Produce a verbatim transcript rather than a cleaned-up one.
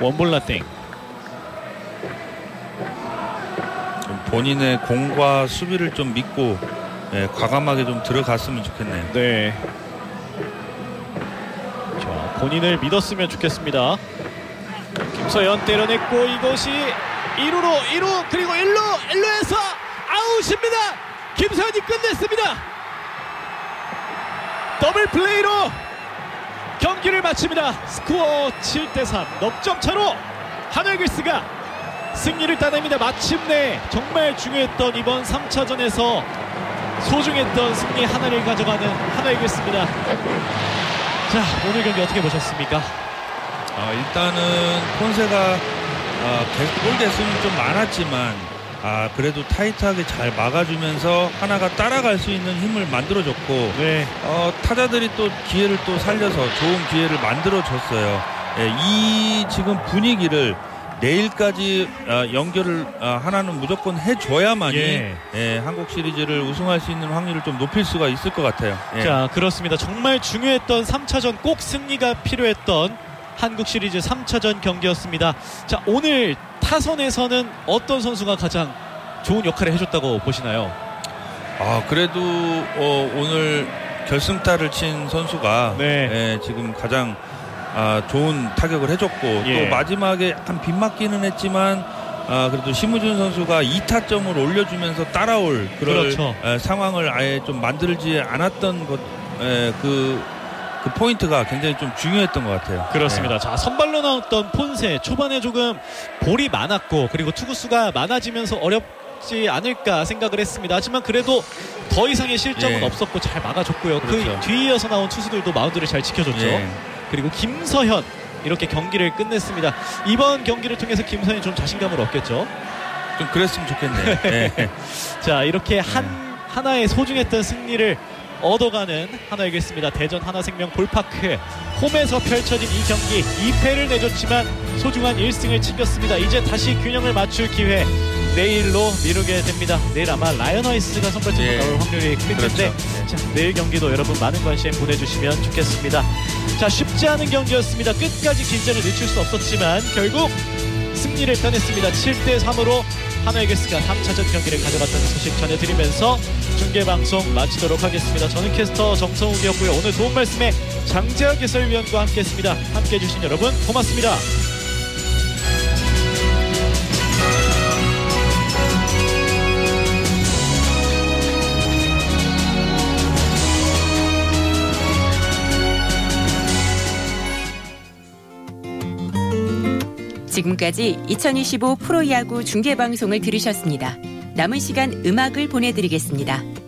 원볼 나띵. 본인의 공과 수비를 좀 믿고 예, 과감하게 좀 들어갔으면 좋겠네요. 네. 자, 본인을 믿었으면 좋겠습니다. 김서현 때려냈고 이것이 일 루로 일 루 그리고 일 루 일 루에서 아웃입니다. 김서현이 끝냈습니다. 더블 플레이로 경기를 마칩니다. 스코어 칠 대 삼 넉점 차로 하나이글스가 승리를 따냅니다. 마침내 정말 중요했던 이번 삼 차전에서 소중했던 승리 하나를 가져가는 하나이글스입니다. 자, 오늘 경기 어떻게 보셨습니까? 아, 일단은 폰세가 아, 계속 골 대수는 좀 많았지만 아, 그래도 타이트하게 잘 막아주면서 하나가 따라갈 수 있는 힘을 만들어줬고 네. 어, 타자들이 또 기회를 또 살려서 좋은 기회를 만들어줬어요. 예, 이 지금 분위기를 내일까지 어, 연결을 어, 하나는 무조건 해줘야만이 예. 예, 한국 시리즈를 우승할 수 있는 확률을 좀 높일 수가 있을 것 같아요. 예. 자, 그렇습니다. 정말 중요했던 삼 차전 꼭 승리가 필요했던 한국 시리즈 삼 차전 경기였습니다. 자, 오늘 타선에서는 어떤 선수가 가장 좋은 역할을 해줬다고 보시나요? 아, 그래도 어, 오늘 결승타를 친 선수가 네. 예, 지금 가장 아, 좋은 타격을 해줬고 예. 또 마지막에 약간 빗맞기는 했지만 아, 그래도 심우준 선수가 이 타점을 올려주면서 따라올 그런 그렇죠. 에, 상황을 아예 좀 만들지 않았던 것, 에, 그, 그 포인트가 굉장히 좀 중요했던 것 같아요. 그렇습니다. 네. 자, 선발로 나왔던 폰세 초반에 조금 볼이 많았고 그리고 투구수가 많아지면서 어렵지 않을까 생각을 했습니다. 하지만 그래도 더 이상의 실점은 예. 없었고 잘 막아줬고요. 그렇죠. 그 뒤이어서 나온 투수들도 마운드를 잘 지켜줬죠. 예. 그리고 김서현 이렇게 경기를 끝냈습니다. 이번 경기를 통해서 김서현이 좀 자신감을 얻겠죠. 좀 그랬으면 좋겠네요. 네. 자, 이렇게 한 하나의 소중했던 승리를 얻어가는 하나이글스입니다. 대전 하나생명 볼파크 홈에서 펼쳐진 이 경기 이 패를 내줬지만 소중한 일 승을 챙겼습니다. 이제 다시 균형을 맞출 기회 내일로 미루게 됩니다. 내일 아마 라이언하이스가 선발전에 예. 나올 확률이 큰 텐데 그렇죠. 자, 내일 경기도 여러분 많은 관심 보내주시면 좋겠습니다. 자, 쉽지 않은 경기였습니다. 끝까지 긴장을 늦출 수 없었지만 결국 승리를 따냈습니다. 칠 대 삼으로 하나이글스가 삼 차전 경기를 가져갔다는 소식 전해드리면서 중계방송 마치도록 하겠습니다. 저는 캐스터 정성욱이었고요. 오늘 도움 말씀에 장재혁 해설위원과 함께했습니다. 함께해 주신 여러분 고맙습니다. 지금까지 이천이십오 프로야구 중계방송을 들으셨습니다. 남은 시간 음악을 보내드리겠습니다.